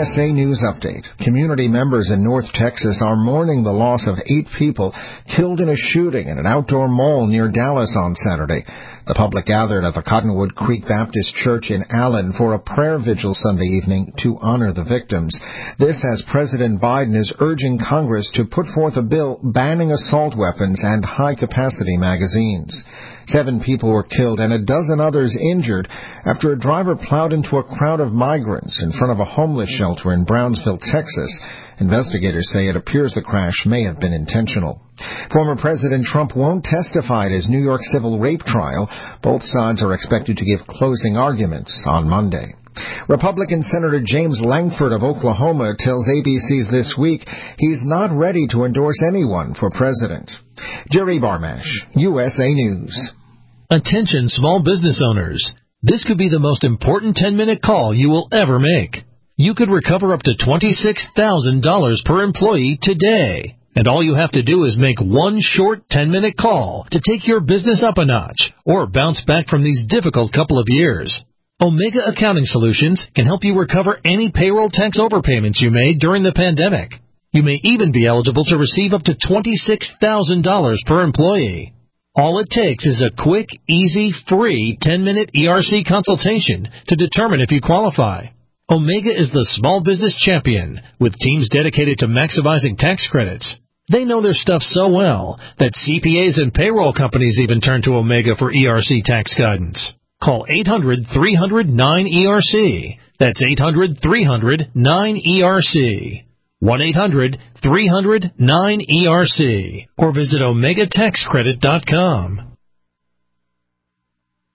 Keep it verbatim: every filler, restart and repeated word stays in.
S A News Update. Community members in North Texas are mourning the loss of eight people killed in a shooting in an outdoor mall near Dallas on Saturday. The public gathered at the Cottonwood Creek Baptist Church in Allen for a prayer vigil Sunday evening to honor the victims. This as President Biden is urging Congress to put forth a bill banning assault weapons and high-capacity magazines. Seven people were killed and a dozen others injured after a driver plowed into a crowd of migrants in front of a homeless shelter in Brownsville, Texas. Investigators say it appears the crash may have been intentional. Former President Trump won't testify at his New York civil rape trial. Both sides are expected to give closing arguments on Monday. Republican Senator James Langford of Oklahoma tells A B C's This Week he's not ready to endorse anyone for president. Jerry Barmash, U S A News. Attention small business owners. This could be the most important ten-minute call you will ever make. You could recover up to twenty-six thousand dollars per employee today. And all you have to do is make one short ten-minute call to take your business up a notch or bounce back from these difficult couple of years. Omega Accounting Solutions can help you recover any payroll tax overpayments you made during the pandemic. You may even be eligible to receive up to twenty-six thousand dollars per employee. All it takes is a quick, easy, free ten-minute E R C consultation to determine if you qualify. Omega is the small business champion with teams dedicated to maximizing tax credits. They know their stuff so well that C P As and payroll companies even turn to Omega for E R C tax guidance. Call eight hundred, three hundred, nine E R C. That's eight hundred, three hundred, nine E R C. one eight hundred, three hundred, nine E R C. Or visit omega tax credit dot com.